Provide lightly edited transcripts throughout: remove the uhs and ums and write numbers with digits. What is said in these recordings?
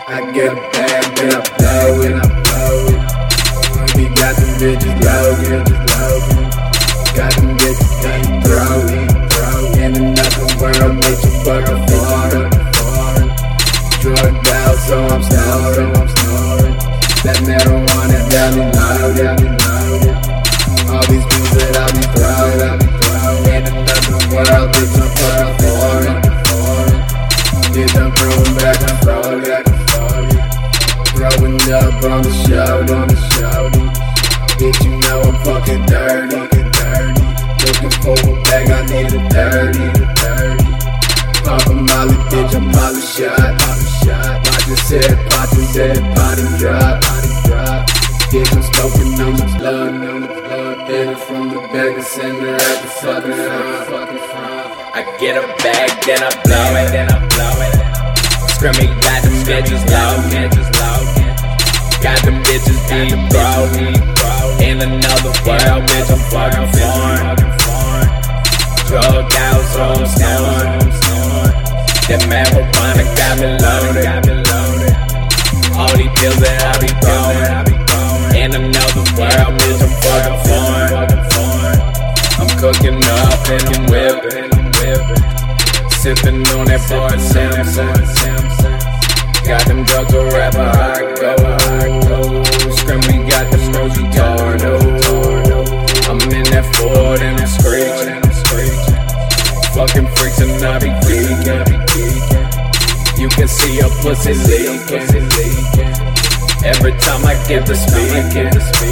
I get a bag, then I blow it. We got them bitches loaded. Got them bitches getting throw. In another world, make you fuck a fart. Drugged out, so I'm snoring. That marijuana got me loaded. All these things that I be throwing. In another world, bitch, I'm fucking foreign. Bitch, I'm throwing back, I'm throwing. Throwing up on the shoulder. Bitch, you know I'm fucking dirty. Looking for a bag, I need a 30. Pop a molly, bitch, I'm molly shot. Watch this head, body drop. Bitch, I'm smoking on the blood. Hit it from the back and send her at the fucking front. I get a bag, then I blow it. Screaming, got them bitches low. Got them bitches being thrown. In another world, bitch, I'm fucking foreign. Drug out, so I'm snoring. That marijuana got me loaded. All these pills that I be throwing. In another world, bitch, I'm fucking foreign. I'm cooking up and I'm whipping. Sipping on that boy Samson. Got them drugs a rapper, I go. Scream, we got them Rosie Tardo. I'm in that Ford and I'm screeching. Fucking freaks and I be geeking. You can see your pussy leaking. Every time I get to speaking.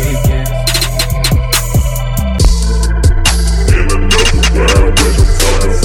In another world, bitch, I'm fucking